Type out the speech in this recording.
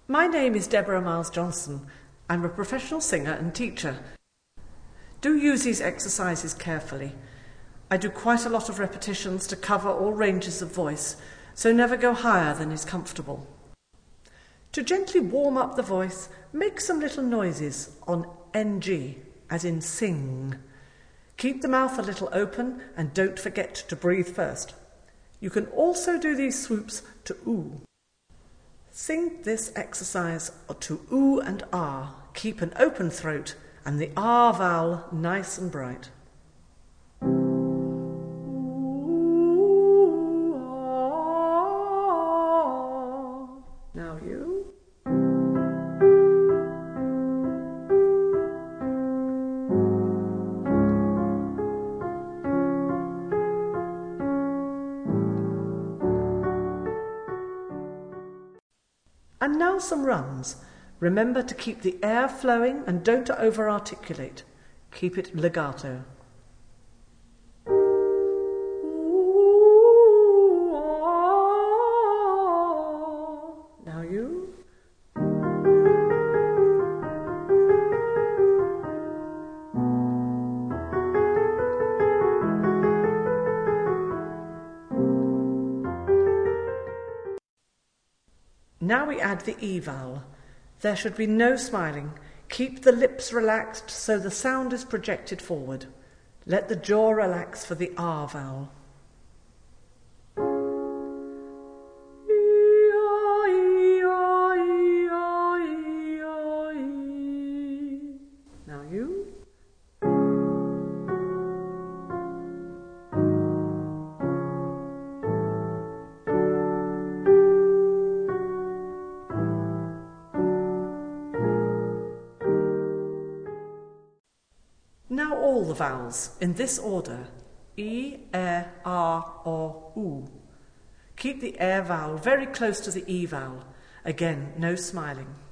My name is Deborah Miles Johnson. I'm a professional singer and teacher. Do use these exercises carefully. I do quite a lot of repetitions to cover all ranges of voice, so never go higher than is comfortable. To gently warm up the voice, make some little noises on NG, as in sing. Keep the mouth a little open and don't forget to breathe first. You can also do these swoops to oo. Sing this exercise to oo and ah. Keep an open throat and the ah vowel nice and bright. Ooh, ah. Now you. And now some runs. Remember to keep the air flowing and don't over-articulate. Keep it legato. Ooh, ah. Now you. Now we add the E vowel. There should be no smiling. Keep the lips relaxed so the sound is projected forward. Let the jaw relax for the R vowel. Now you. Now all the vowels, in this order, E, E, R, or U. Keep the air vowel very close to the E vowel. Again, no smiling.